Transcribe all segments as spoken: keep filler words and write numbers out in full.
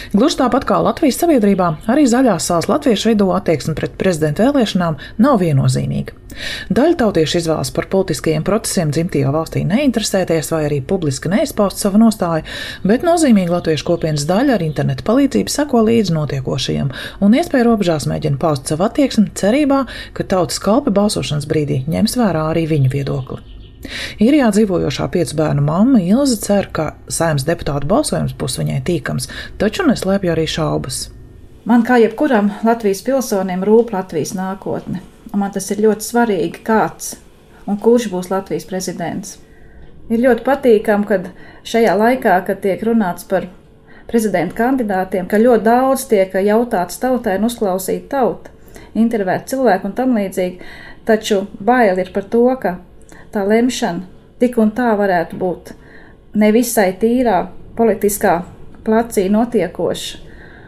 Gluži tāpat kā Latvijas sabiedrībā, arī zaļās salas latviešu vidū attieksme pret prezidenta vēlēšanām nav viennozīmīga. Daļa tautiešu izvēlas par politiskajiem procesiem dzimtajā valstī neinteresēties vai arī publiski neizpaust savu nostāju, bet nozīmīga latviešu kopienas daļa ar interneta palīdzību seko līdz notiekošajiem un iespēju robežās mēģina paust savu attieksmi cerībā, ka tautas kalpi balsošanas brīdī ņems vērā arī viņu viedokli. Īrijā dzīvojošā piecu bērnu mamma Ilze cer, ka Saeimas deputātu balsojums būs viņai tīkams, taču neslēpj arī šaubas. Man kā jebkuram Latvijas pilsonim rūp Latvijas nākotne, un man tas ir ļoti svarīgi, kāds un kurš būs Latvijas prezidents. Ir ļoti patīkami, kad šajā laikā, kad tiek runāts par prezidenta kandidātiem, ka ļoti daudz tiek jautāts tautai un uzklausīt tauta, intervēt cilvēku un tam līdzīgi, taču bail ir par to, ka tā lemšana tik un tā varētu būt nevisai tīrā politiskā placī notiekoša.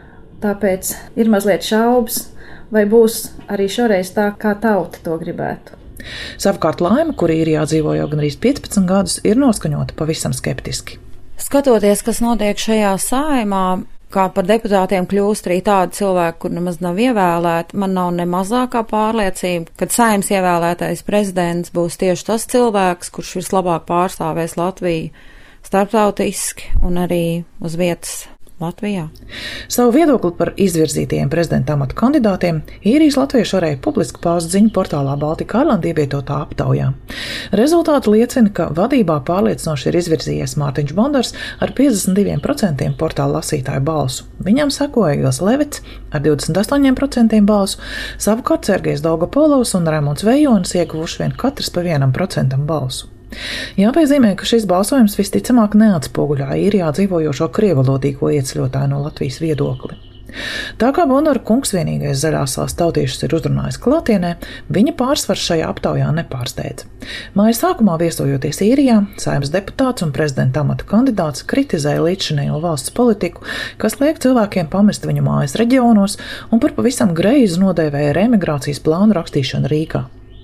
Tāpēc ir mazliet šaubas, vai būs arī šoreiz tā, kā tauta to gribētu. Savukārt Laima, kur Īrijā dzīvo jau gandrīz piecpadsmit gadus, ir noskaņota pavisam skeptiski. Skatoties, kas notiek šajā Saeimā, kā par deputātiem kļūst arī tādi cilvēki, kur nemaz nav ievēlēti, man nav ne mazākā pārliecība, ka Saeimas ievēlētais prezidents būs tieši tas cilvēks, kurš vislabāk pārstāvēs Latviju starptautiski un arī uz vietas Latvijā. Savu viedokli par izvirzītajiem prezidenta amata kandidātiem Īrijas latvieši varēja publiski paust ziņu portālā Baltika Ireland ievietotā aptaujā. Rezultāti liecina, ka vadībā pārliecinoši ir izvirzījies Mārtiņš Bondars ar piecdesmit diviem procentiem portāla lasītāju balsu. Viņam sekoja Ivars Levits ar divdesmit astoņiem procentiem balsu, savukārt Sergejs Daugapolovs un Raimonds Vejonis ieguvuši vien katrs pa vienam procentam balsu. Jāpiezīmē, ka šis balsojums visticamāk neatspoguļā Īrijā dzīvojošo krievalodīgo ieceļotāju no Latvijas viedokli. Tā kā Bondara kungs vienīgais zaļās salas tautiešus ir uzrunājis klātienē, viņa pārsvars šajā aptaujā nepārsteidz. Māja sākumā viesojoties Īrijā, Saeimas deputāts un prezidenta amata kandidāts kritizēja līdzšinējo valsts politiku, kas liek cilvēkiem pamest viņu mājas reģionos un par pavisam greizi nodēvēja reemigrācijas plānu rakstīšanu Rīgā.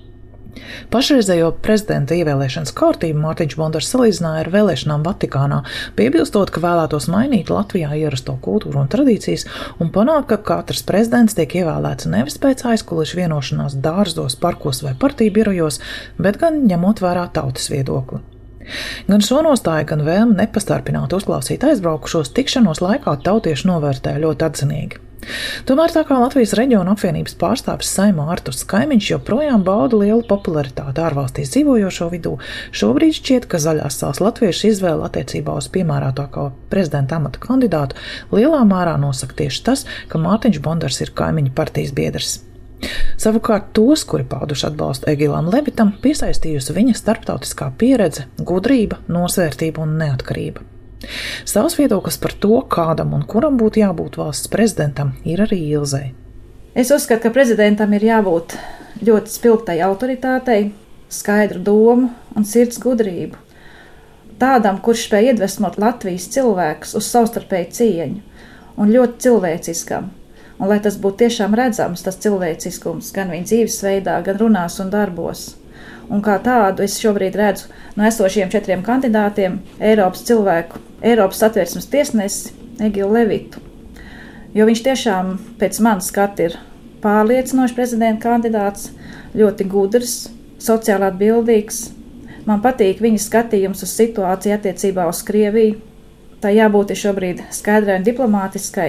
Pašreizējo prezidenta ievēlēšanas kārtību Mārtiņš Bondars salīdzināja ar vēlēšanām Vatikānā, piebilstot, ka vēlētos mainīt Latvijā ierasto kultūru un tradīcijas un panākt, ka katrs prezidents tiek ievēlēts nevis pēc aizkulišu vienošanās dārzos, parkos vai partiju birojos, bet gan ņemot vērā tautas viedokli. Gan šo nostāju, gan vēlmi nepastarpināt uzklausīt aizbraukušos tikšanos laikā tautieši novērtēja ļoti atzinīgi. Tomēr tā kā Latvijas reģiona apvienības pārstāvis Saeimā Arturs Kaimiņš joprojām bauda lielu popularitāti ārvalstīs dzīvojošo vidū, šobrīd šķiet, ka zaļās salas latviešu izvēle attiecībā uz piemērotāko prezidenta amata kandidātu lielā mērā nosaka tieši tas, ka Mārtiņš Bondars ir Kaimiņa partijas biedrs. Savukārt tos, kuri pauduši atbalstu Egilam Levitam, piesaistījusi viņa starptautiskā pieredze, gudrība, nosvērtība un neatkarība. Savs viedoklis par to, kādam un kuram būtu jābūt valsts prezidentam, ir arī Ilzei. Es uzskatu, ka prezidentam ir jābūt ļoti spilgtai autoritātei, skaidru domu un sirds gudrību. Tādam, kurš spēj iedvesmot Latvijas cilvēkus uz savstarpēju cieņu un ļoti cilvēciskam. Un lai tas būtu tiešām redzams, tas cilvēciskums gan viņa dzīvesveidā, gan runās un darbos. Un kā tādu es šobrīd redzu no esošiem četriem kandidātiem Eiropas cilvēku, Eiropas satversmes tiesnesi Egilu Levitu. Jo viņš tiešām pēc manas skata ir pārliecinošs prezidenta kandidāts, ļoti gudrs, sociāli atbildīgs. Man patīk viņa skatījums uz situāciju attiecībā uz Krieviju. Tā jābūt ir šobrīd skaidrai un diplomātiskai.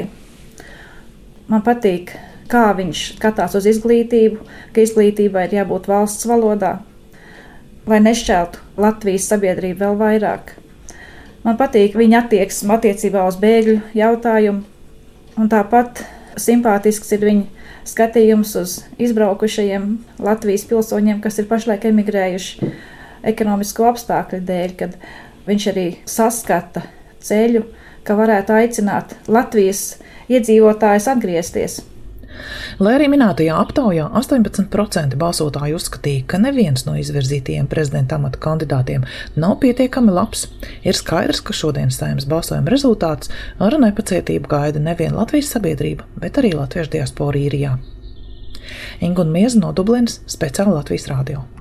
Man patīk, kā viņš skatās uz izglītību, ka izglītībai ir jābūt valsts valodā, lai nešķeltu Latvijas sabiedrību vēl vairāk. Man patīk viņa attieksme attiecībā uz bēgļu jautājumu, un tāpat simpātisks ir viņa skatījums uz izbraukušajiem Latvijas pilsoņiem, kas ir pašlaik emigrējuši ekonomisko apstākļu dēļ, kad viņš arī saskata ceļu, ka varētu aicināt Latvijas iedzīvotājus atgriezties. Lai arī minētajā aptaujā astoņpadsmit procenti balsotāju uzskatīja, ka neviens no izvirzītajiem prezidenta amata kandidātiem nav pietiekami labs, ir skaidrs, ka šodienas Saeimas balsojuma rezultāts ar nepacietību gaida nevien Latvijas sabiedrība, bet arī latviešu diaspora Īrijā. Inga un Mieza no Dublinas, speciāli Latvijas radio.